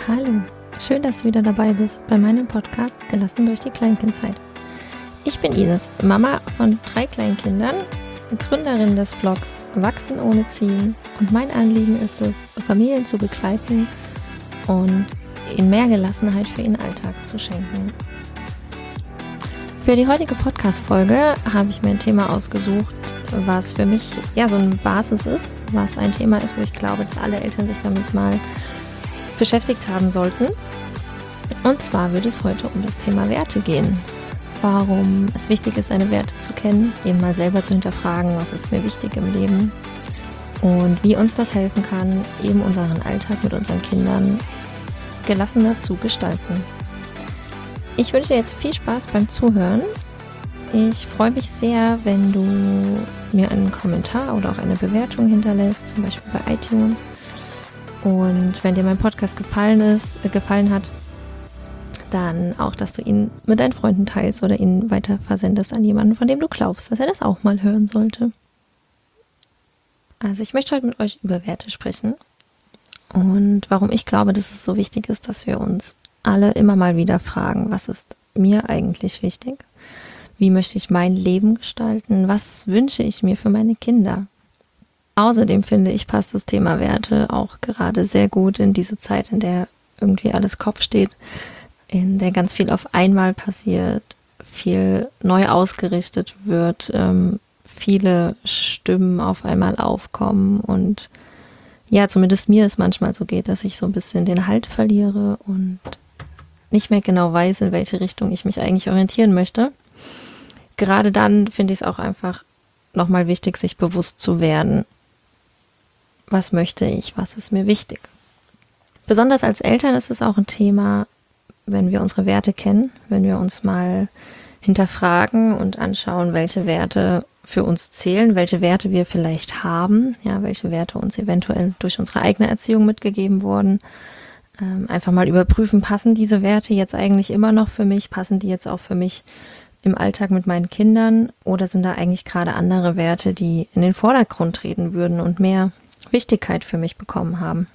Hallo, schön, dass du wieder dabei bist bei meinem Podcast Gelassen durch die Kleinkindzeit. Ich bin Ines, Mama von 3 Kleinkindern, Gründerin des Blogs Wachsen ohne Ziel, und mein Anliegen ist es, Familien zu begleiten und ihnen mehr Gelassenheit für ihren Alltag zu schenken. Für die heutige Podcast-Folge habe ich mir ein Thema ausgesucht, was für mich so eine Basis ist, was ein Thema ist, wo ich glaube, dass alle Eltern sich damit mal beschäftigt haben sollten. Und zwar wird es heute um das Thema Werte gehen. Warum es wichtig ist, seine Werte zu kennen, eben mal selber zu hinterfragen, was ist mir wichtig im Leben und wie uns das helfen kann, eben unseren Alltag mit unseren Kindern gelassener zu gestalten. Ich wünsche dir jetzt viel Spaß beim Zuhören. Ich freue mich sehr, wenn du mir einen Kommentar oder auch eine Bewertung hinterlässt, zum Beispiel bei iTunes. Und wenn dir mein Podcast gefallen hat, dann auch, dass du ihn mit deinen Freunden teilst oder ihn weiter versendest an jemanden, von dem du glaubst, dass er das auch mal hören sollte. Also ich möchte heute mit euch über Werte sprechen und warum ich glaube, dass es so wichtig ist, dass wir uns alle immer mal wieder fragen, was ist mir eigentlich wichtig? Wie möchte ich mein Leben gestalten? Was wünsche ich mir für meine Kinder? Außerdem finde ich, passt das Thema Werte auch gerade sehr gut in diese Zeit, in der irgendwie alles Kopf steht, in der ganz viel auf einmal passiert, viel neu ausgerichtet wird, viele Stimmen auf einmal aufkommen und ja, zumindest mir es manchmal so geht, dass ich so ein bisschen den Halt verliere und nicht mehr genau weiß, in welche Richtung ich mich eigentlich orientieren möchte. Gerade dann finde ich es auch einfach nochmal wichtig, sich bewusst zu werden. Was möchte ich? Was ist mir wichtig? Besonders als Eltern ist es auch ein Thema, wenn wir unsere Werte kennen, wenn wir uns mal hinterfragen und anschauen, welche Werte für uns zählen, welche Werte wir vielleicht haben, welche Werte uns eventuell durch unsere eigene Erziehung mitgegeben wurden. Einfach mal überprüfen, passen diese Werte jetzt eigentlich immer noch für mich? Passen die jetzt auch für mich im Alltag mit meinen Kindern? Oder sind da eigentlich gerade andere Werte, die in den Vordergrund treten würden und mehr Wichtigkeit für mich bekommen haben?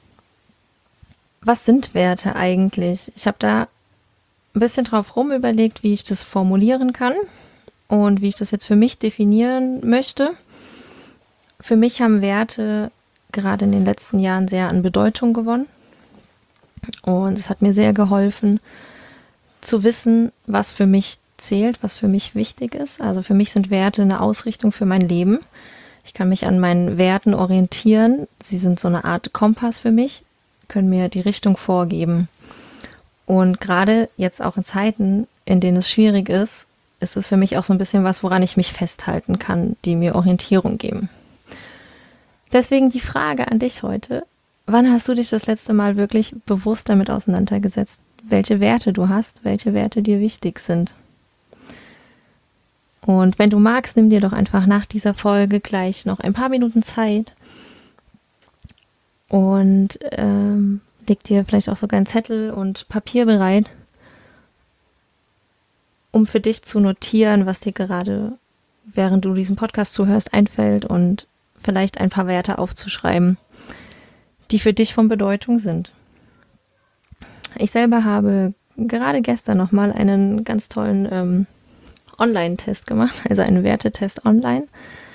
Was sind Werte eigentlich? Ich habe da ein bisschen drauf rum überlegt, wie ich das formulieren kann und wie ich das jetzt für mich definieren möchte. Für mich haben Werte gerade in den letzten Jahren sehr an Bedeutung gewonnen. Und es hat mir sehr geholfen, zu wissen, was für mich zählt, was für mich wichtig ist. Also für mich sind Werte eine Ausrichtung für mein Leben. Ich kann mich an meinen Werten orientieren. Sie sind so eine Art Kompass für mich, können mir die Richtung vorgeben. Und gerade jetzt auch in Zeiten, in denen es schwierig ist, ist es für mich auch so ein bisschen was, woran ich mich festhalten kann, die mir Orientierung geben. Deswegen die Frage an dich heute: Wann hast du dich das letzte Mal wirklich bewusst damit auseinandergesetzt, welche Werte du hast, welche Werte dir wichtig sind? Und wenn du magst, nimm dir doch einfach nach dieser Folge gleich noch ein paar Minuten Zeit und leg dir vielleicht auch sogar einen Zettel und Papier bereit, um für dich zu notieren, was dir gerade, während du diesen Podcast zuhörst, einfällt und vielleicht ein paar Werte aufzuschreiben, die für dich von Bedeutung sind. Ich selber habe gerade gestern nochmal einen ganz tollen Online-Test gemacht, also einen Wertetest online.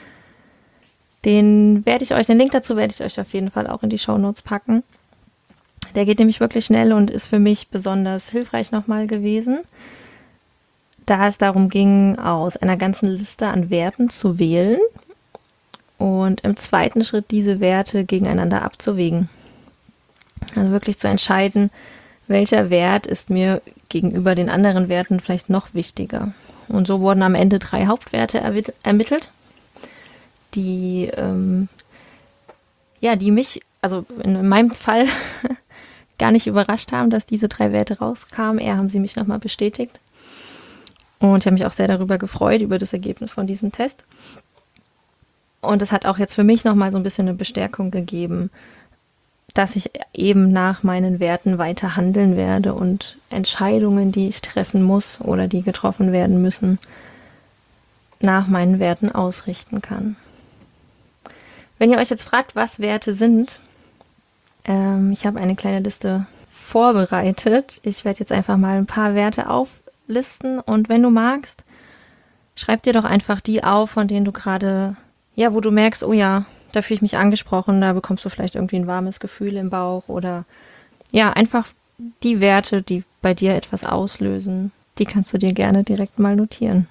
Den Link dazu werde ich euch auf jeden Fall auch in die Shownotes packen. Der geht nämlich wirklich schnell und ist für mich besonders hilfreich nochmal gewesen, da es darum ging, aus einer ganzen Liste an Werten zu wählen und im zweiten Schritt diese Werte gegeneinander abzuwägen. Also wirklich zu entscheiden, welcher Wert ist mir gegenüber den anderen Werten vielleicht noch wichtiger. Und so wurden am Ende 3 Hauptwerte ermittelt, die mich, also in meinem Fall, gar nicht überrascht haben, dass diese 3 Werte rauskamen. Eher haben sie mich nochmal bestätigt. Und ich habe mich auch sehr darüber gefreut, über das Ergebnis von diesem Test. Und es hat auch jetzt für mich nochmal so ein bisschen eine Bestärkung gegeben, dass ich eben nach meinen Werten weiter handeln werde und Entscheidungen, die ich treffen muss oder die getroffen werden müssen, nach meinen Werten ausrichten kann. Wenn ihr euch jetzt fragt, was Werte sind, ich habe eine kleine Liste vorbereitet. Ich werde jetzt einfach mal ein paar Werte auflisten und wenn du magst, schreib dir doch einfach die auf, von denen du gerade, ja, wo du merkst, oh ja, da fühle ich mich angesprochen, da bekommst du vielleicht irgendwie ein warmes Gefühl im Bauch oder ja, einfach die Werte, die bei dir etwas auslösen, die kannst du dir gerne direkt mal notieren.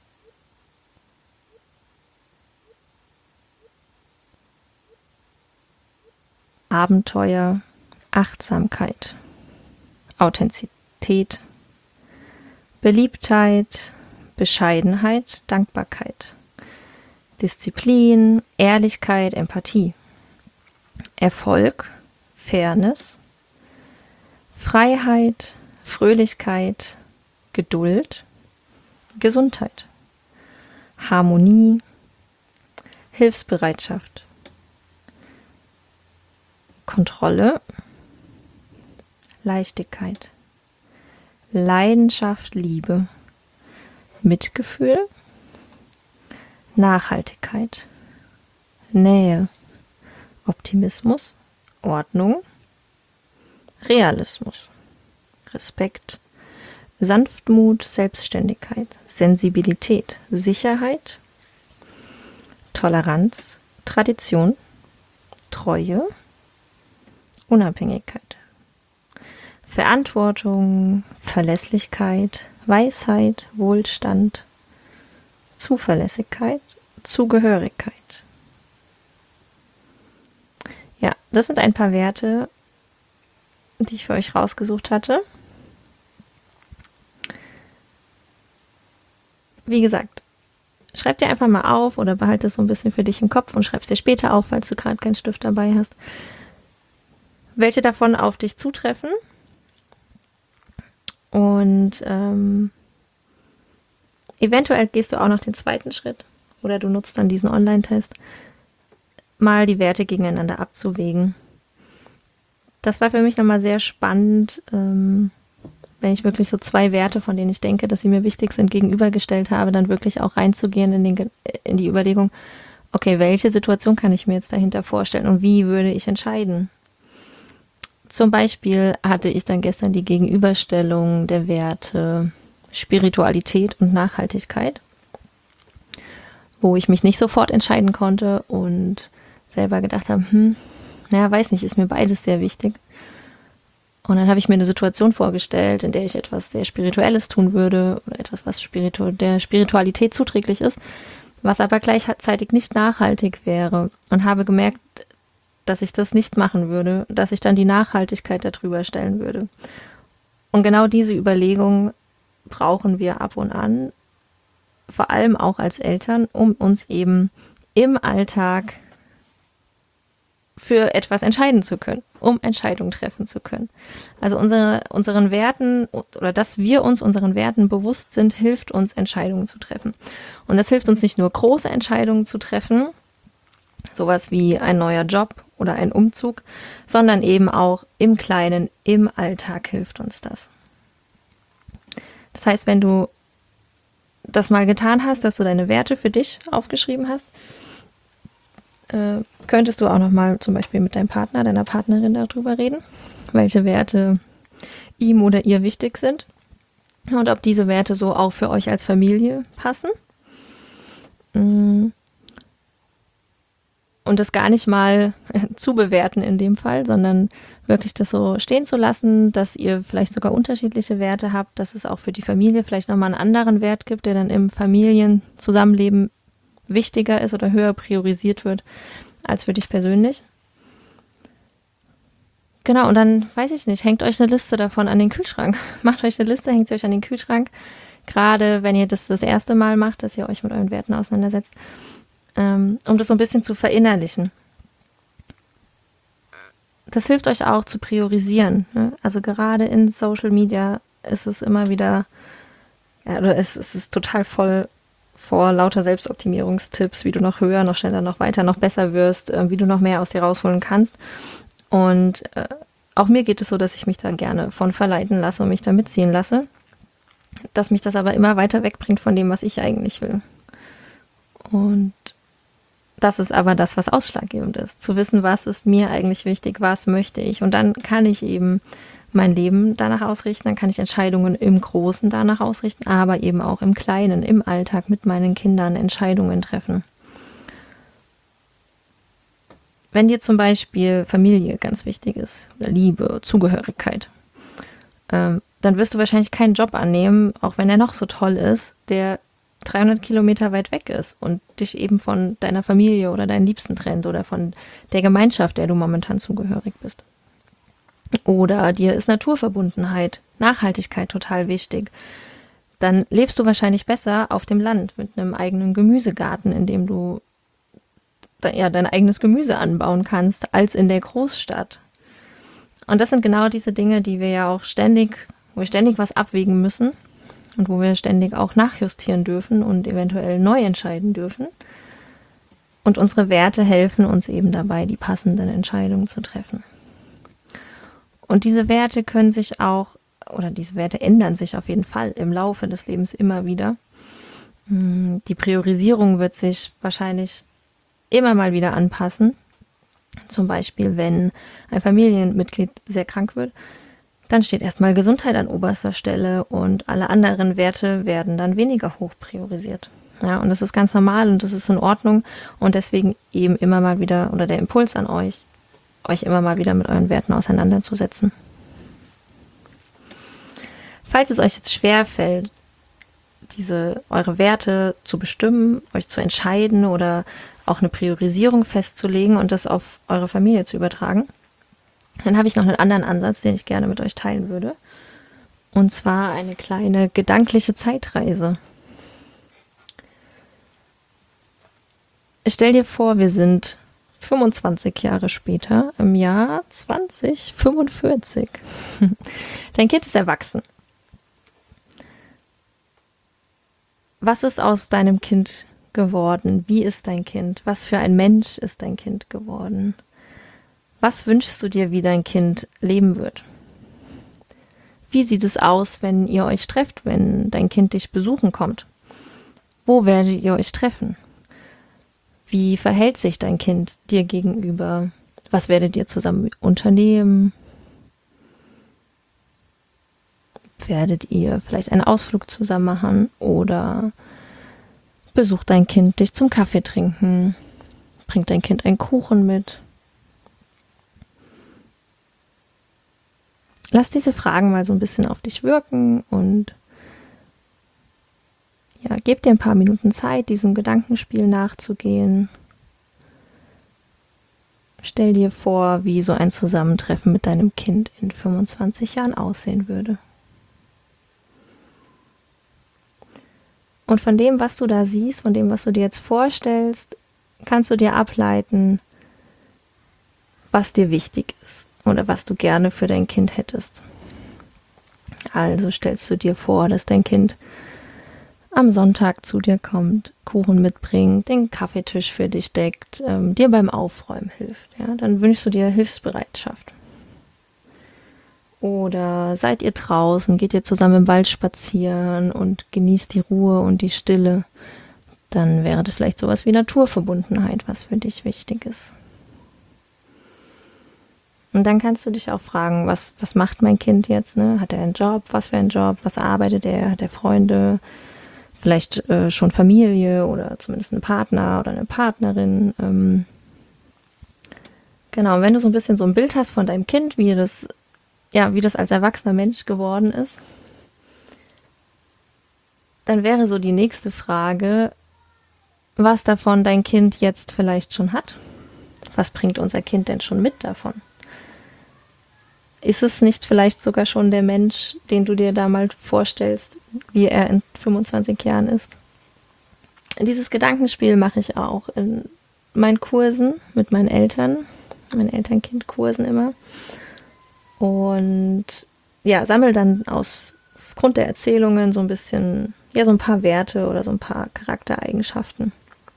Abenteuer, Achtsamkeit, Authentizität, Beliebtheit, Bescheidenheit, Dankbarkeit, Disziplin, Ehrlichkeit, Empathie, Erfolg, Fairness, Freiheit, Fröhlichkeit, Geduld, Gesundheit, Harmonie, Hilfsbereitschaft, Kontrolle, Leichtigkeit, Leidenschaft, Liebe, Mitgefühl, Nachhaltigkeit, Nähe, Optimismus, Ordnung, Realismus, Respekt, Sanftmut, Selbstständigkeit, Sensibilität, Sicherheit, Toleranz, Tradition, Treue, Unabhängigkeit, Verantwortung, Verlässlichkeit, Weisheit, Wohlstand, Zuverlässigkeit, Zugehörigkeit. Ja, das sind ein paar Werte, die ich für euch rausgesucht hatte. Wie gesagt, schreib dir einfach mal auf oder behalte es so ein bisschen für dich im Kopf und schreib es dir später auf, falls du gerade keinen Stift dabei hast, welche davon auf dich zutreffen. Und eventuell gehst du auch noch den zweiten Schritt oder du nutzt dann diesen Online-Test, mal die Werte gegeneinander abzuwägen. Das war für mich nochmal sehr spannend, wenn ich wirklich so zwei Werte, von denen ich denke, dass sie mir wichtig sind, gegenübergestellt habe, dann wirklich auch reinzugehen in die Überlegung, okay, welche Situation kann ich mir jetzt dahinter vorstellen und wie würde ich entscheiden? Zum Beispiel hatte ich dann gestern die Gegenüberstellung der Werte Spiritualität und Nachhaltigkeit, wo ich mich nicht sofort entscheiden konnte und selber gedacht habe, naja, weiß nicht, ist mir beides sehr wichtig. Und dann habe ich mir eine Situation vorgestellt, in der ich etwas sehr Spirituelles tun würde oder etwas, was der Spiritualität zuträglich ist, was aber gleichzeitig nicht nachhaltig wäre und habe gemerkt, dass ich das nicht machen würde, dass ich dann die Nachhaltigkeit darüber stellen würde. Und genau diese Überlegung brauchen wir ab und an, vor allem auch als Eltern, um uns eben im Alltag für etwas entscheiden zu können, um Entscheidungen treffen zu können. Also unseren Werten oder dass wir uns unseren Werten bewusst sind, hilft uns, Entscheidungen zu treffen. Und das hilft uns nicht nur, große Entscheidungen zu treffen, sowas wie ein neuer Job oder ein Umzug, sondern eben auch im Kleinen, im Alltag hilft uns das. Das heißt, wenn du das mal getan hast, dass du deine Werte für dich aufgeschrieben hast, könntest du auch nochmal zum Beispiel mit deinem Partner, deiner Partnerin darüber reden, welche Werte ihm oder ihr wichtig sind und ob diese Werte so auch für euch als Familie passen. Und das gar nicht mal zu bewerten in dem Fall, sondern wirklich das so stehen zu lassen, dass ihr vielleicht sogar unterschiedliche Werte habt, dass es auch für die Familie vielleicht nochmal einen anderen Wert gibt, der dann im Familienzusammenleben wichtiger ist oder höher priorisiert wird als für dich persönlich. Genau, und dann, weiß ich nicht, hängt euch eine Liste davon an den Kühlschrank. Macht euch eine Liste, hängt sie euch an den Kühlschrank. Gerade wenn ihr das erste Mal macht, dass ihr euch mit euren Werten auseinandersetzt, um das so ein bisschen zu verinnerlichen. Das hilft euch auch zu priorisieren. Ne? Also gerade in Social Media ist es immer wieder, ja, oder es ist total voll vor lauter Selbstoptimierungstipps, wie du noch höher, noch schneller, noch weiter, noch besser wirst, wie du noch mehr aus dir rausholen kannst. Und auch mir geht es so, dass ich mich da gerne von verleiten lasse und mich da mitziehen lasse, dass mich das aber immer weiter wegbringt von dem, was ich eigentlich will. Und das ist aber das, was ausschlaggebend ist. Zu wissen, was ist mir eigentlich wichtig, was möchte ich. Und dann kann ich eben mein Leben danach ausrichten, dann kann ich Entscheidungen im Großen danach ausrichten, aber eben auch im Kleinen, im Alltag mit meinen Kindern Entscheidungen treffen. Wenn dir zum Beispiel Familie ganz wichtig ist, oder Liebe, Zugehörigkeit, dann wirst du wahrscheinlich keinen Job annehmen, auch wenn er noch so toll ist, der 300 Kilometer weit weg ist und dich eben von deiner Familie oder deinen Liebsten trennt oder von der Gemeinschaft, der du momentan zugehörig bist. Oder dir ist Naturverbundenheit, Nachhaltigkeit total wichtig. Dann lebst du wahrscheinlich besser auf dem Land mit einem eigenen Gemüsegarten, in dem du dein eigenes Gemüse anbauen kannst, als in der Großstadt. Und das sind genau diese Dinge, die wir ja auch wo wir ständig was abwägen müssen und wo wir ständig auch nachjustieren dürfen und eventuell neu entscheiden dürfen. Und unsere Werte helfen uns eben dabei, die passenden Entscheidungen zu treffen. Und diese Werte diese Werte ändern sich auf jeden Fall im Laufe des Lebens immer wieder. Die Priorisierung wird sich wahrscheinlich immer mal wieder anpassen. Zum Beispiel, wenn ein Familienmitglied sehr krank wird, dann steht erstmal Gesundheit an oberster Stelle und alle anderen Werte werden dann weniger hoch priorisiert. Ja, und das ist ganz normal und das ist in Ordnung und deswegen eben immer mal wieder, oder der Impuls an euch immer mal wieder mit euren Werten auseinanderzusetzen. Falls es euch jetzt schwerfällt, eure Werte zu bestimmen, euch zu entscheiden oder auch eine Priorisierung festzulegen und das auf eure Familie zu übertragen, dann habe ich noch einen anderen Ansatz, den ich gerne mit euch teilen würde. Und zwar eine kleine gedankliche Zeitreise. Stell dir vor, wir sind 25 Jahre später, im Jahr 2045. Dein Kind ist erwachsen. Was ist aus deinem Kind geworden? Wie ist dein Kind? Was für ein Mensch ist dein Kind geworden? Was wünschst du dir, wie dein Kind leben wird? Wie sieht es aus, wenn ihr euch trefft, wenn dein Kind dich besuchen kommt? Wo werdet ihr euch treffen? Wie verhält sich dein Kind dir gegenüber? Was werdet ihr zusammen unternehmen? Werdet ihr vielleicht einen Ausflug zusammen machen oder besucht dein Kind dich zum Kaffee trinken? Bringt dein Kind einen Kuchen mit? Lass diese Fragen mal so ein bisschen auf dich wirken und ja, gib dir ein paar Minuten Zeit, diesem Gedankenspiel nachzugehen. Stell dir vor, wie so ein Zusammentreffen mit deinem Kind in 25 Jahren aussehen würde. Und von dem, was du da siehst, von dem, was du dir jetzt vorstellst, kannst du dir ableiten, was dir wichtig ist oder was du gerne für dein Kind hättest. Also stellst du dir vor, dass dein Kind am Sonntag zu dir kommt, Kuchen mitbringt, den Kaffeetisch für dich deckt, dir beim Aufräumen hilft. Ja? Dann wünschst du dir Hilfsbereitschaft. Oder seid ihr draußen, geht ihr zusammen im Wald spazieren und genießt die Ruhe und die Stille. Dann wäre das vielleicht sowas wie Naturverbundenheit, was für dich wichtig ist. Und dann kannst du dich auch fragen, was macht mein Kind jetzt? Ne? Hat er einen Job? Was für einen Job? Was arbeitet er? Hat er Freunde? Vielleicht schon Familie oder zumindest einen Partner oder eine Partnerin. Genau, wenn du so ein bisschen so ein Bild hast von deinem Kind, wie das als erwachsener Mensch geworden ist, dann wäre so die nächste Frage, was davon dein Kind jetzt vielleicht schon hat. Was bringt unser Kind denn schon mit davon? Ist es nicht vielleicht sogar schon der Mensch, den du dir da mal vorstellst, wie er in 25 Jahren ist? Dieses Gedankenspiel mache ich auch in meinen Kursen mit meinen Eltern, meinen Eltern-Kind-Kursen immer. Und ja, sammle dann aufgrund der Erzählungen so ein bisschen, so ein paar Werte oder so ein paar Charaktereigenschaften.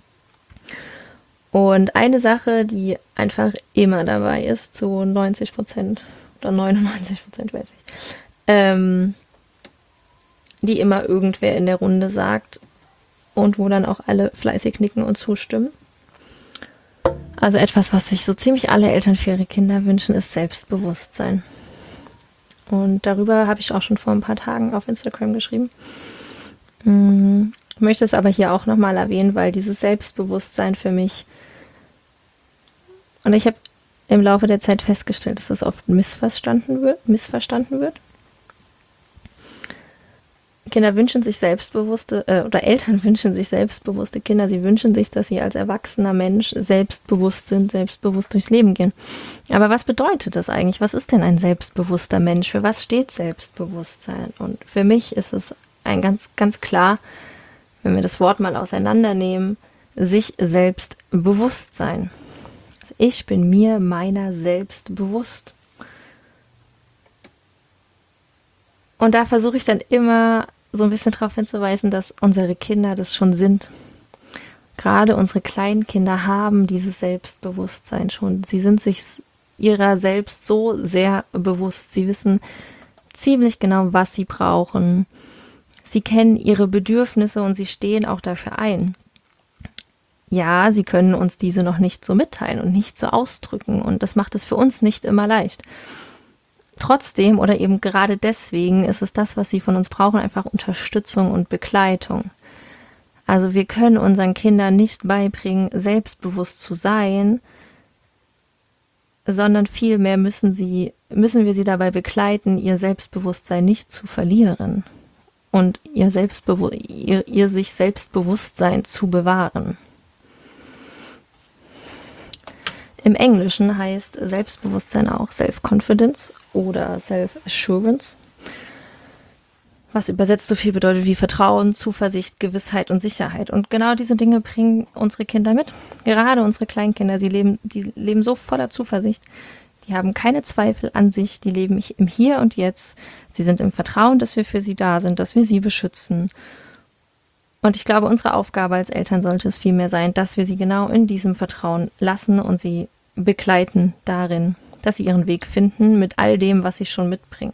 Und eine Sache, die einfach immer dabei ist, so 90% oder 99%, weiß ich, die immer irgendwer in der Runde sagt und wo dann auch alle fleißig nicken und zustimmen. Also etwas, was sich so ziemlich alle Eltern für ihre Kinder wünschen, ist Selbstbewusstsein. Und darüber habe ich auch schon vor ein paar Tagen auf Instagram geschrieben. Ich möchte es aber hier auch nochmal erwähnen, weil dieses Selbstbewusstsein für mich, und ich habe im Laufe der Zeit festgestellt, dass das oft missverstanden wird. Kinder wünschen sich oder Eltern wünschen sich selbstbewusste Kinder. Sie wünschen sich, dass sie als erwachsener Mensch selbstbewusst sind, selbstbewusst durchs Leben gehen. Aber was bedeutet das eigentlich? Was ist denn ein selbstbewusster Mensch? Für was steht Selbstbewusstsein? Und für mich ist es ein ganz, ganz klar, wenn wir das Wort mal auseinandernehmen, sich selbst bewusst sein. Also ich bin mir meiner selbst bewusst. Und da versuche ich dann immer so ein bisschen darauf hinzuweisen, dass unsere Kinder das schon sind. Gerade unsere kleinen Kinder haben dieses Selbstbewusstsein schon. Sie sind sich ihrer selbst so sehr bewusst. Sie wissen ziemlich genau, was sie brauchen. Sie kennen ihre Bedürfnisse und sie stehen auch dafür ein. Ja, sie können uns diese noch nicht so mitteilen und nicht so ausdrücken. Und das macht es für uns nicht immer leicht. Trotzdem oder eben gerade deswegen ist es das, was sie von uns brauchen, einfach Unterstützung und Begleitung. Also wir können unseren Kindern nicht beibringen, selbstbewusst zu sein, sondern vielmehr müssen wir sie dabei begleiten, ihr Selbstbewusstsein nicht zu verlieren und ihr sich Selbstbewusstsein zu bewahren. Im Englischen heißt Selbstbewusstsein auch Self-Confidence oder Self-Assurance, was übersetzt so viel bedeutet wie Vertrauen, Zuversicht, Gewissheit und Sicherheit. Und genau diese Dinge bringen unsere Kinder mit. Gerade unsere Kleinkinder, die leben so voller Zuversicht. Die haben keine Zweifel an sich, die leben im Hier und Jetzt. Sie sind im Vertrauen, dass wir für sie da sind, dass wir sie beschützen. Und ich glaube, unsere Aufgabe als Eltern sollte es vielmehr sein, dass wir sie genau in diesem Vertrauen lassen und sie begleiten darin, dass sie ihren Weg finden mit all dem, was sie schon mitbringen.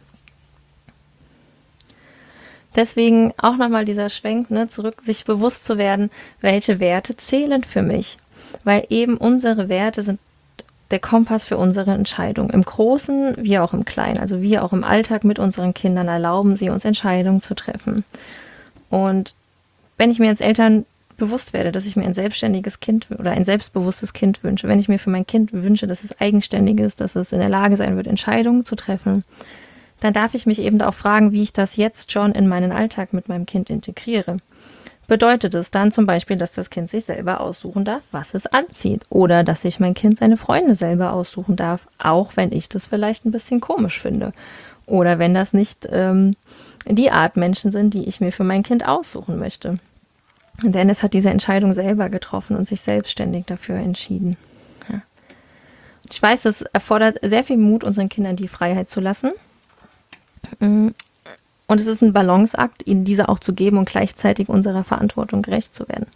Deswegen auch nochmal dieser Schwenk, zurück, sich bewusst zu werden, welche Werte zählen für mich. Weil eben unsere Werte sind der Kompass für unsere Entscheidung. Im Großen wie auch im Kleinen. Also wir auch im Alltag mit unseren Kindern erlauben sie uns Entscheidungen zu treffen. Und wenn ich mir als Eltern bewusst werde, dass ich mir ein selbstständiges Kind oder ein selbstbewusstes Kind wünsche, wenn ich mir für mein Kind wünsche, dass es eigenständig ist, dass es in der Lage sein wird, Entscheidungen zu treffen, dann darf ich mich eben auch fragen, wie ich das jetzt schon in meinen Alltag mit meinem Kind integriere. Bedeutet es dann zum Beispiel, dass das Kind sich selber aussuchen darf, was es anzieht, oder dass sich mein Kind seine Freunde selber aussuchen darf, auch wenn ich das vielleicht ein bisschen komisch finde, oder wenn das nicht die Art Menschen sind, die ich mir für mein Kind aussuchen möchte. Denn es hat diese Entscheidung selber getroffen und sich selbstständig dafür entschieden. Ja. Ich weiß, es erfordert sehr viel Mut, unseren Kindern die Freiheit zu lassen. Und es ist ein Balanceakt, ihnen diese auch zu geben und gleichzeitig unserer Verantwortung gerecht zu werden.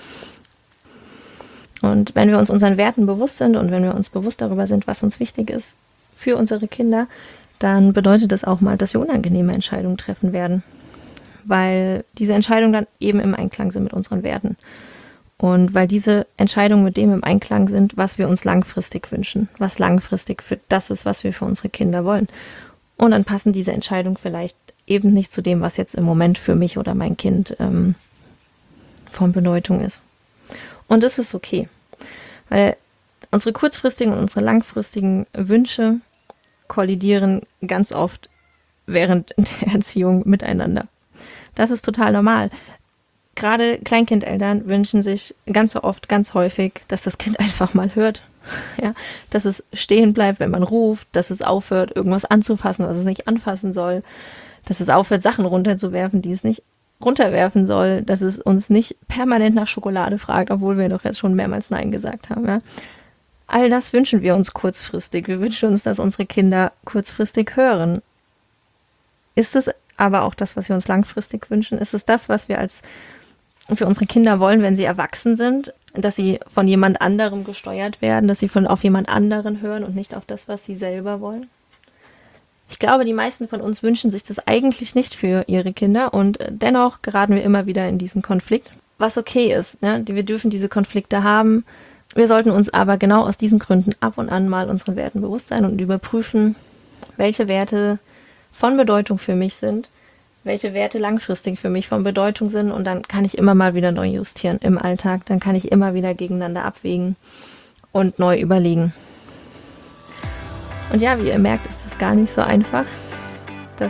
Und wenn wir uns unseren Werten bewusst sind und wenn wir uns bewusst darüber sind, was uns wichtig ist für unsere Kinder, dann bedeutet das auch mal, dass wir unangenehme Entscheidungen treffen werden. Weil diese Entscheidungen dann eben im Einklang sind mit unseren Werten. Und weil diese Entscheidungen mit dem im Einklang sind, was wir uns langfristig wünschen, was langfristig für das ist, was wir für unsere Kinder wollen. Und dann passen diese Entscheidungen vielleicht eben nicht zu dem, was jetzt im Moment für mich oder mein Kind von Bedeutung ist. Und das ist okay. Weil unsere kurzfristigen und unsere langfristigen Wünsche kollidieren ganz oft während der Erziehung miteinander. Das ist total normal. Gerade Kleinkindeltern wünschen sich ganz so oft, ganz häufig, dass das Kind einfach mal hört. Ja, dass es stehen bleibt, wenn man ruft, dass es aufhört, irgendwas anzufassen, was es nicht anfassen soll, dass es aufhört, Sachen runterzuwerfen, die es nicht runterwerfen soll, dass es uns nicht permanent nach Schokolade fragt, obwohl wir doch jetzt schon mehrmals Nein gesagt haben. Ja. All das wünschen wir uns kurzfristig. Wir wünschen uns, dass unsere Kinder kurzfristig hören. Ist es aber auch das, was wir uns langfristig wünschen? Ist es das, was wir für unsere Kinder wollen, wenn sie erwachsen sind? Dass sie von jemand anderem gesteuert werden, dass sie auf jemand anderen hören und nicht auf das, was sie selber wollen? Ich glaube, die meisten von uns wünschen sich das eigentlich nicht für ihre Kinder und dennoch geraten wir immer wieder in diesen Konflikt, was okay ist. Ne? Wir dürfen diese Konflikte haben. Wir sollten uns aber genau aus diesen Gründen ab und an mal unseren Werten bewusst sein und überprüfen, welche Werte von Bedeutung für mich sind, welche Werte langfristig für mich von Bedeutung sind, und dann kann ich immer mal wieder neu justieren im Alltag, dann kann ich immer wieder gegeneinander abwägen und neu überlegen. Und ja, wie ihr merkt, ist es gar nicht so einfach. Das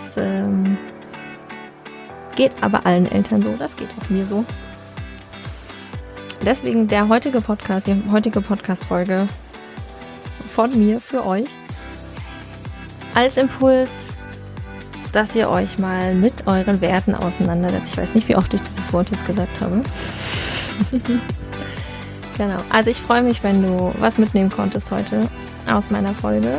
geht aber allen Eltern so, das geht auch mir so. Deswegen die heutige Podcast-Folge von mir für euch als Impuls, dass ihr euch mal mit euren Werten auseinandersetzt. Ich weiß nicht, wie oft ich dieses Wort jetzt gesagt habe. Genau. Also ich freue mich, wenn du was mitnehmen konntest heute aus meiner Folge.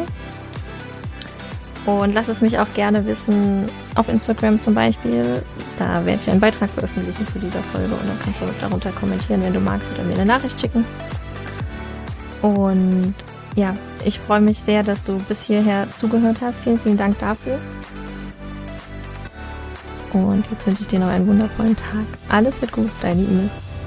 Und lass es mich auch gerne wissen auf Instagram zum Beispiel. Da werde ich einen Beitrag veröffentlichen zu dieser Folge und dann kannst du darunter kommentieren, wenn du magst, oder mir eine Nachricht schicken. Und ja, ich freue mich sehr, dass du bis hierher zugehört hast. Vielen, vielen Dank dafür. Und jetzt wünsche ich dir noch einen wundervollen Tag. Alles wird gut, deine Ines.